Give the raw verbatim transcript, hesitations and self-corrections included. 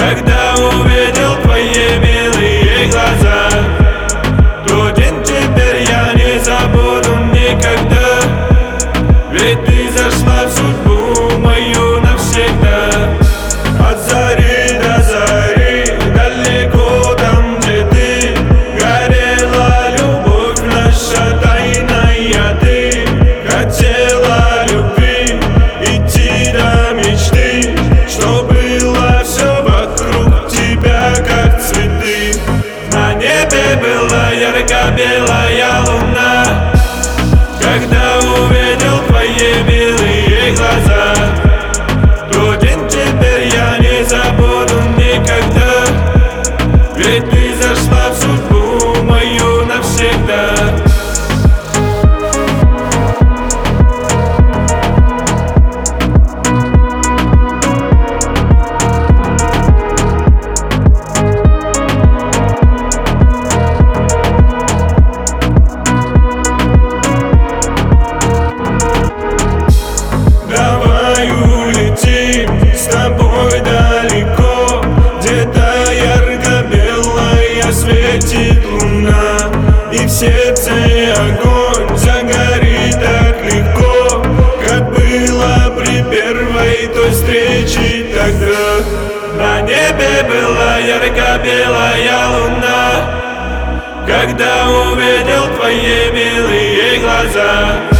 когда увидел твои милые глаза. Тот день теперь я не забуду никогда, ведь ты зашла в судьбу мою навсегда. От зари до зари, далеко там, где ты, горела любовь наша тайная. Ты хотела любви, идти до мечты, что было все вокруг тебя, как цветы. На небе была ярко-белая луна, когда увидел твои милые глаза. Тот день теперь я не забуду никогда, ведь ты зашла в судьбу мою навсегда. С тобой далеко, где-то ярко-белая светит луна, и в сердце огонь загорит так легко, как было при первой той встрече тогда. На небе была ярко-белая луна, когда увидел твои милые глаза.